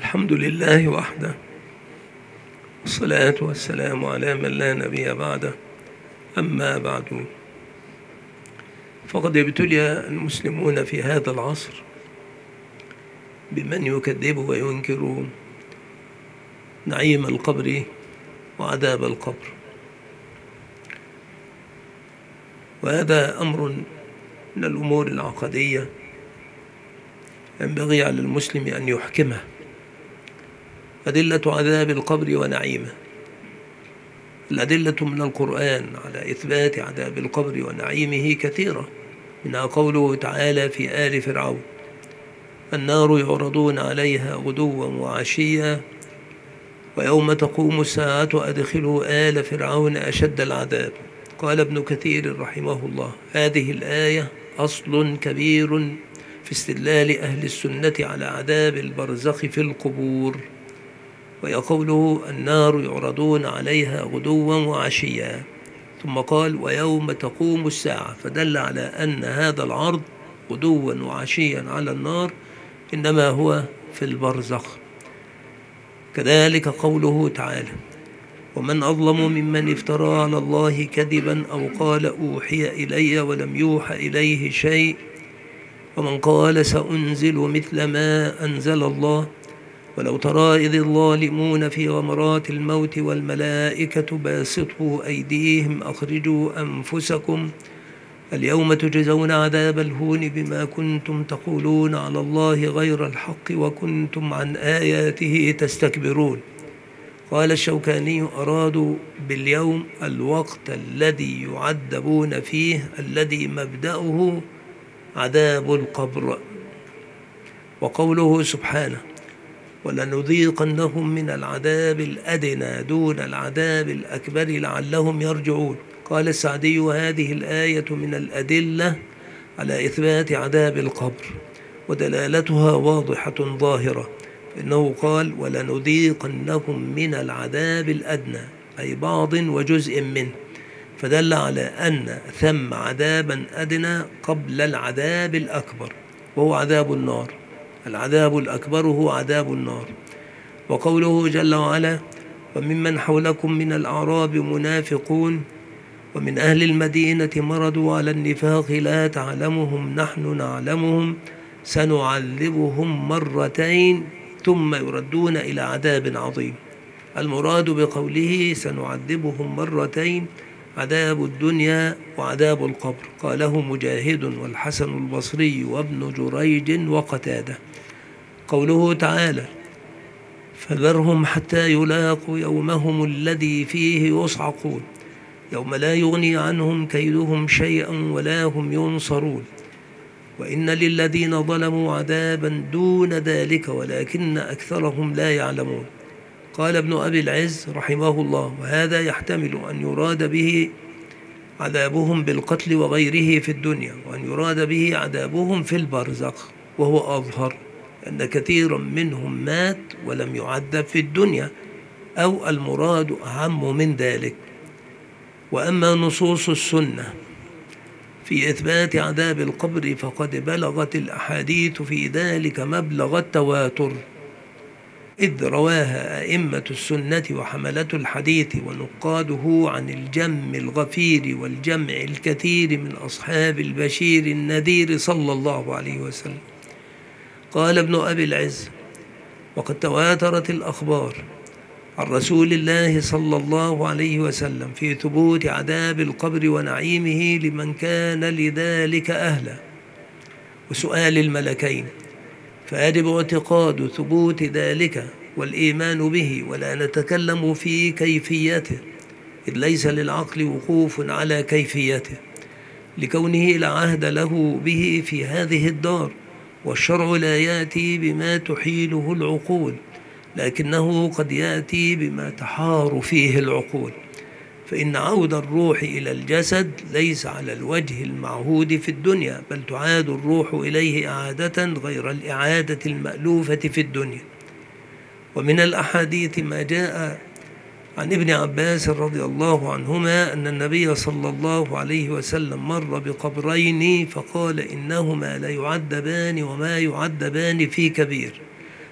الحمد لله وحده، والصلاة والسلام على من لا نبي بعده. أما بعد، فقد ابتلي المسلمون في هذا العصر بمن يكذب وينكر نعيم القبر وعذاب القبر، وهذا أمر من الأمور العقدية ينبغي على المسلم أن يحكمه. أدلة عذاب القبر ونعيمه، الأدلة من القرآن على إثبات عذاب القبر ونعيمه كثيرة، منها قوله تعالى في آل فرعون: النار يعرضون عليها غدوا وعشيا ويوم تقوم الساعة أدخلوا آل فرعون أشد العذاب. قال ابن كثير رحمه الله: هذه الآية أصل كبير في استدلال أهل السنة على عذاب البرزخ في القبور، وهي قوله: النار يعرضون عليها غدوا وعشيا، ثم قال: ويوم تقوم الساعة، فدل على أن هذا العرض غدوا وعشيا على النار إنما هو في البرزخ. كذلك قوله تعالى: ومن أظلم ممن افترى على الله كذبا أو قال أوحي إلي ولم يوحى إليه شيء، ومن قال سأنزل مثل ما أنزل الله، ولو ترى إذ الظالمون في غمرات الموت والملائكة باسطوا أيديهم أخرجوا أنفسكم اليوم تجزون عذاب الهون بما كنتم تقولون على الله غير الحق وكنتم عن آياته تستكبرون. قال الشوكاني: أرادوا باليوم الوقت الذي يعذبون فيه، الذي مبدأه عذاب القبر. وقوله سبحانه: ولنذيقنهم من العذاب الأدنى دون العذاب الأكبر لعلهم يرجعون. قال السعدي: هذه الآية من الأدلة على إثبات عذاب القبر، ودلالتها واضحة ظاهرة، إنه قال: ولنذيقنهم من العذاب الأدنى، أي بعض وجزء منه، فدل على أن ثم عذابا أدنى قبل العذاب الأكبر وهو عذاب النار. العذاب الأكبر هو عذاب النار. وقوله جل وعلا: وممن حولكم من الأعراب منافقون ومن أهل المدينة مرضوا على النفاق لا تعلمهم نحن نعلمهم سنعذبهم مرتين ثم يردون إلى عذاب عظيم. المراد بقوله سنعذبهم مرتين عذاب الدنيا وعذاب القبر، قاله مجاهد والحسن البصري وابن جريج وقتادة. قوله تعالى: فذرهم حتى يلاقوا يومهم الذي فيه يصعقون يوم لا يغني عنهم كيدهم شيئا ولا هم ينصرون، وإن للذين ظلموا عذابا دون ذلك ولكن أكثرهم لا يعلمون. قال ابن أبي العز رحمه الله: وهذا يحتمل أن يراد به عذابهم بالقتل وغيره في الدنيا، وأن يراد به عذابهم في البرزخ، وهو أظهر أن كثيرا منهم مات ولم يعذب في الدنيا، أو المراد أعم من ذلك. وأما نصوص السنة في إثبات عذاب القبر فقد بلغت الأحاديث في ذلك مبلغ التواتر، إذ رواها أئمة السنة وحملة الحديث ونقاده عن الجم الغفير والجمع الكثير من أصحاب البشير النذير صلى الله عليه وسلم. قال ابن أبي العز: وقد تواترت الأخبار عن رسول الله صلى الله عليه وسلم في ثبوت عذاب القبر ونعيمه لمن كان لذلك أهلا، وسؤال الملكين، فيجب اعتقاد ثبوت ذلك والإيمان به، ولا نتكلم في كيفيته، إذ ليس للعقل وقوف على كيفيته، لكونه لا عهد له به في هذه الدار، والشرع لا يأتي بما تحيله العقول، لكنه قد يأتي بما تحار فيه العقول. فإن عود الروح إلى الجسد ليس على الوجه المعهود في الدنيا، بل تعاد الروح إليه إعادة غير الإعادة المألوفة في الدنيا. ومن الأحاديث ما جاء عن ابن عباس رضي الله عنهما أن النبي صلى الله عليه وسلم مر بقبرين فقال: إنهما لا يعذبان وما يعذبان في كبير،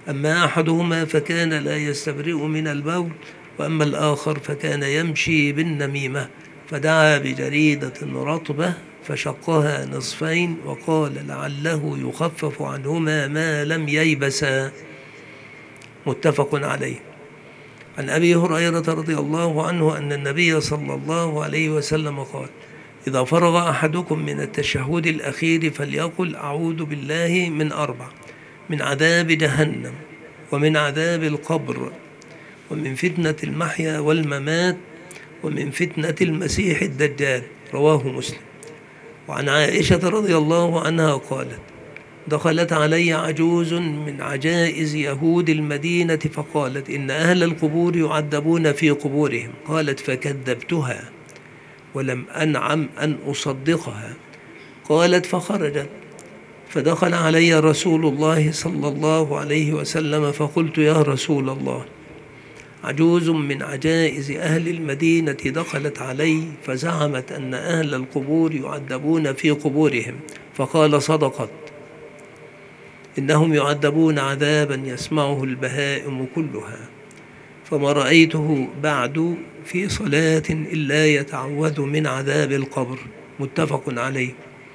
أما أحدهما فكان لا يستبرئ من البول، وأما الآخر فكان يمشي بالنميمة، فدعا بجريدة رطبة فشقها نصفين وقال لعله يخفف عنهما ما لم ييبسا. متفق عليه. عن أبي هريرة رضي الله عنه أن النبي صلى الله عليه وسلم قال: إذا فرغ أحدكم من التشهد الأخير فليقل أعوذ بالله من 4: من عذاب جهنم، ومن عذاب القبر، ومن فتنة المحيا والممات، ومن فتنة المسيح الدجال. رواه مسلم. وعن عائشة رضي الله عنها قالت: دخلت علي عجوز من عجائز يهود المدينة فقالت: إن أهل القبور يعذبون في قبورهم. قالت: فكذبتها ولم أنعم أن أصدقها. قالت: فخرجت فدخل علي رسول الله صلى الله عليه وسلم فقلت: يا رسول الله، عجوز من عجائز أهل المدينة دخلت علي فزعمت أن أهل القبور يعذبون في قبورهم. فقال: صدقت، إنهم يعذبون عذابا يسمعه البهائم كلها، فما رأيته بعد في صلاة إلا يتعوذ من عذاب القبر. متفق عليه.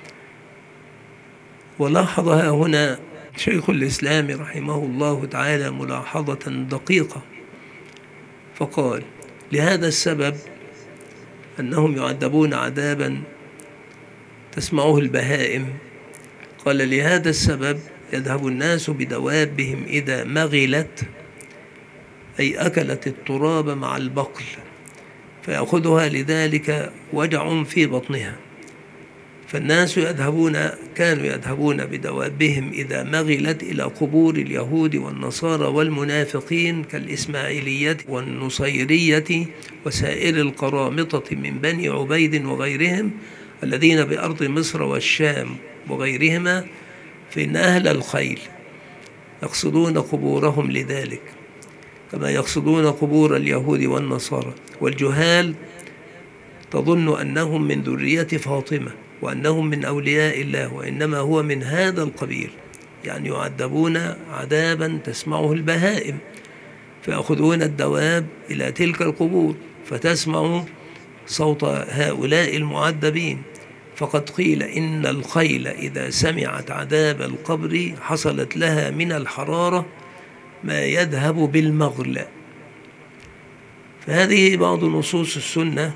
ولاحظ هنا شيخ الإسلام رحمه الله تعالى ملاحظة دقيقة، فقال: لهذا السبب أنهم يعذبون عذابا تسمعه البهائم. قال: لهذا السبب يذهب الناس بدوابهم إذا مغلت، أي أكلت التراب مع البقل، فيأخذها لذلك وجع في بطنها. فالناس كانوا يذهبون بدوابهم إذا مغلت إلى قبور اليهود والنصارى والمنافقين كالإسماعيلية والنصيرية وسائر القرامطة من بني عبيد وغيرهم الذين بأرض مصر والشام وغيرهما، فإن أهل الخيل يقصدون قبورهم لذلك كما يقصدون قبور اليهود والنصارى. والجهال تظن أنهم من ذرية فاطمة وأنهم من أولياء الله، وإنما هو من هذا القبيل، يعني يعذبون عذابا تسمعه البهائم، فيأخذون الدواب إلى تلك القبور فتسمع صوت هؤلاء المعذبين. فقد قيل إن الخيل إذا سمعت عذاب القبر حصلت لها من الحرارة ما يذهب بالمغل. فهذه بعض نصوص السنة،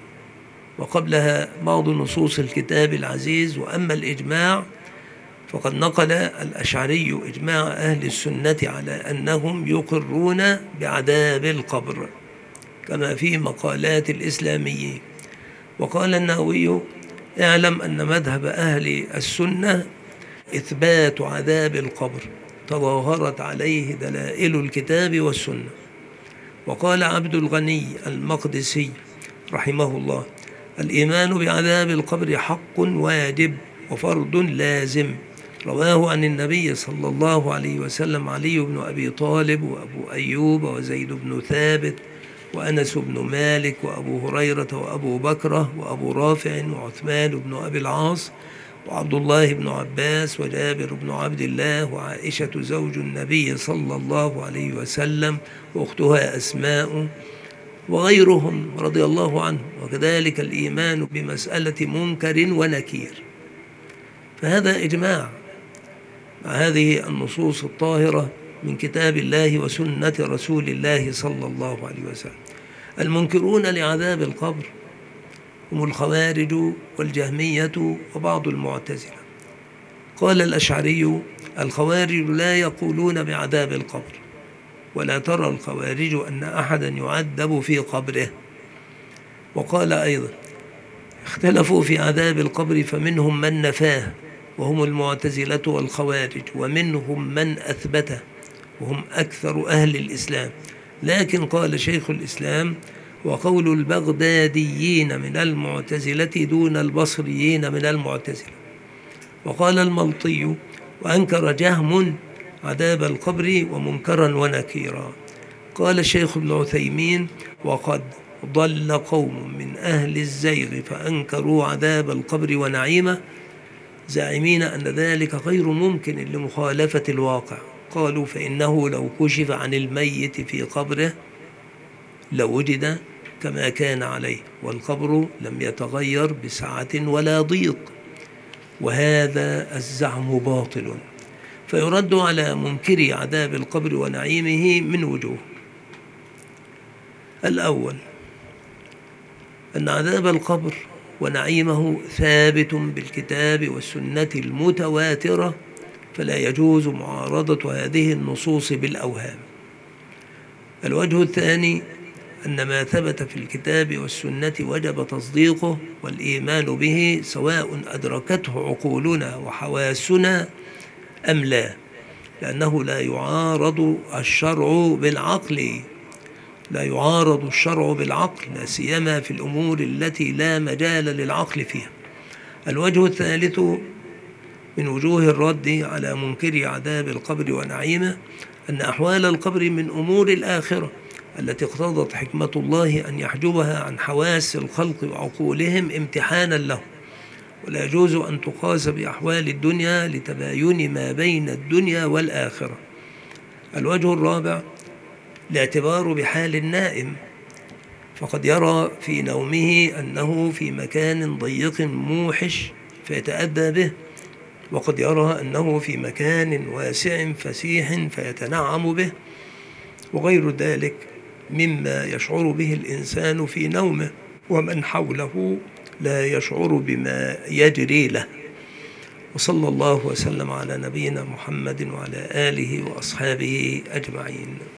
وقبلها بعض نصوص الكتاب العزيز. وأما الإجماع فقد نقل الأشعري إجماع أهل السنة على أنهم يقرون بعذاب القبر كما في مقالات الإسلاميين. وقال النووي: اعلم أن مذهب أهل السنة إثبات عذاب القبر تظاهرت عليه دلائل الكتاب والسنة. وقال عبد الغني المقدسي رحمه الله: الإيمان بعذاب القبر حق واجب وفرض لازم. رواه عن النبي صلى الله عليه وسلم علي بن أبي طالب وأبو أيوب وزيد بن ثابت وأنس بن مالك وأبو هريرة وأبو بكرة وأبو رافع وعثمان بن أبي العاص وعبد الله بن عباس وجابر بن عبد الله وعائشة زوج النبي صلى الله عليه وسلم وأختها أسماء وغيرهم رضي الله عنهم. وكذلك الإيمان بمسألة منكر ونكير. فهذا إجماع مع هذه النصوص الطاهرة من كتاب الله وسنة رسول الله صلى الله عليه وسلم. المنكرون لعذاب القبر هم الخوارج والجهمية وبعض المعتزلة. قال الأشعري: الخوارج لا يقولون بعذاب القبر، ولا ترى الخوارج أن أحدا يعذب في قبره. وقال أيضا: اختلفوا في عذاب القبر فمنهم من نفاه وهم المعتزلة والخوارج، ومنهم من أثبته وهم أكثر أهل الإسلام. لكن قال شيخ الإسلام: وقول البغداديين من المعتزلة دون البصريين من المعتزلة. وقال الملطي: وأنكر جهم عذاب القبر ومنكرا ونكيرا. قال الشيخ ابن عثيمين: وقد ضل قوم من أهل الزيغ فأنكروا عذاب القبر ونعيمه، زاعمين أن ذلك غير ممكن لمخالفة الواقع، قالوا فإنه لو كشف عن الميت في قبره لوجد كما كان عليه، والقبر لم يتغير بسعة ولا ضيق، وهذا الزعم باطل. فيرد على منكري عذاب القبر ونعيمه من وجوه. الأول أن عذاب القبر ونعيمه ثابت بالكتاب والسنة المتواترة، فلا يجوز معارضة هذه النصوص بالأوهام. الوجه الثاني أن ما ثبت في الكتاب والسنة وجب تصديقه والإيمان به، سواء أدركته عقولنا وحواسنا أم لا، لأنه لا يعارض الشرع بالعقل، لا سيما في الأمور التي لا مجال للعقل فيها. الوجه الثالث من وجوه الرد على منكر عذاب القبر ونعيمه أن أحوال القبر من أمور الآخرة التي اقتضت حكمة الله أن يحجبها عن حواس الخلق وعقولهم امتحانا لهم، ولا يجوز أن تقاس بأحوال الدنيا لتباين ما بين الدنيا والآخرة. الوجه الرابع الاعتبار بحال النائم، فقد يرى في نومه أنه في مكان ضيق موحش فيتأذى به، وقد يرى أنه في مكان واسع فسيح فيتنعم به، وغير ذلك مما يشعر به الإنسان في نومه ومن حوله لا يشعر بما يجري له. وصلى الله وسلم على نبينا محمد وعلى آله وأصحابه أجمعين.